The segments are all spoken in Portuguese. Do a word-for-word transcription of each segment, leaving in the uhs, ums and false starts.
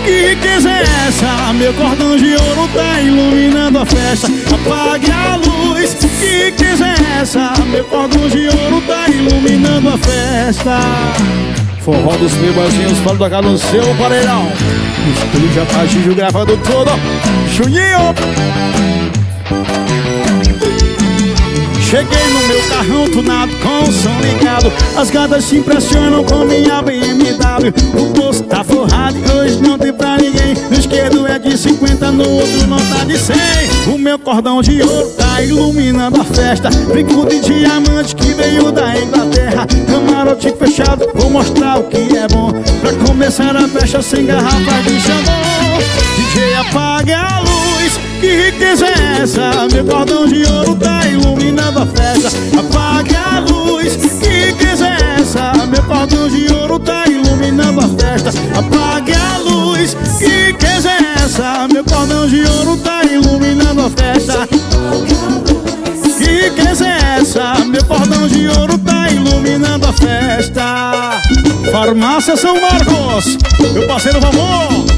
Que riqueza é essa? Meu cordão de ouro tá iluminando a festa. Apague a luz. Que riqueza é essa? Meu cordão de ouro tá iluminando a festa. Forró dos Bebazinhos, falo da casa no seu paredão. Estúdio a partir gravando tudo. Juninho. Cheguei no meu carrão tunado com o som ligado. As gatas se impressionam com minha B M W. O posto tá forrado e hoje não tem pra ninguém. No esquerdo é de cinquenta, no outro não tá de cem. O meu cordão de ouro tá iluminando a festa. Brinco de diamante que veio da Inglaterra. Camarote fechado, vou mostrar o que é bom. Pra começar a festa sem garrafa de chamão. D J apague a luz. Que riqueza é essa? Meu cordão de ouro tá iluminando a festa. Apague a luz. Que riqueza é essa? Meu cordão de ouro tá iluminando a festa. Apague a luz. Que riqueza é essa? Meu cordão de ouro tá iluminando a festa. Que riqueza é essa? Meu cordão de ouro tá iluminando a festa. Farmácia São Marcos, meu parceiro Vamor.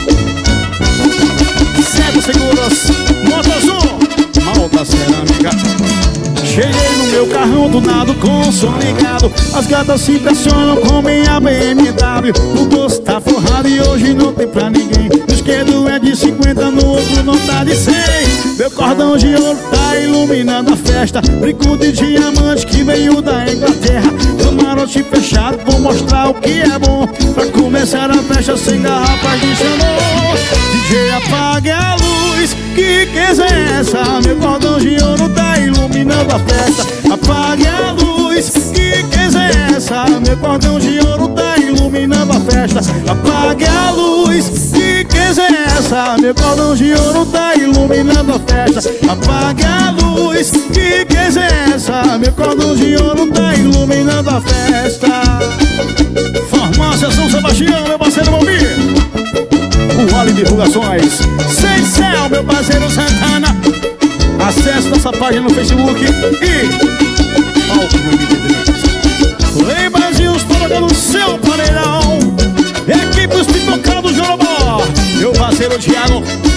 Cego Seguros, Moto Azul, Malta Cerâmica. Cheguei no meu carrão tunado com o som ligado. As gatas se impressionam com minha B M W. O posto tá forrado e hoje não tem pra ninguém. No esquerdo é de cinquenta, no outro não tá de cem. Meu cordão de ouro tá iluminando a festa. Brinco de diamante que veio da Inglaterra. Camarote fechado, vou mostrar o que é bom. Pra começar a festa sem garrafas de chamou. D J apague a luz. Que riqueza é essa? Meu cordão de ouro tá iluminando a festa. Apague a luz. Que riqueza é essa? Meu cordão de ouro tá iluminando a festa. Apague a luz. Que riqueza é essa? Meu cordão de ouro tá iluminando a festa. Apague a luz. Que riqueza é essa? Meu cordão de ouro tá iluminando a festa. Farmácia São Sebastião, meu parceiro Valmir. O Vale Divulgações, Sem Céu, meu parceiro Santana. Acesse nossa página no Facebook e Palco M P três. Bebazinhos, colocando o seu paredão. Equipe Os Pipocados de Jorobó, meu parceiro Thiago.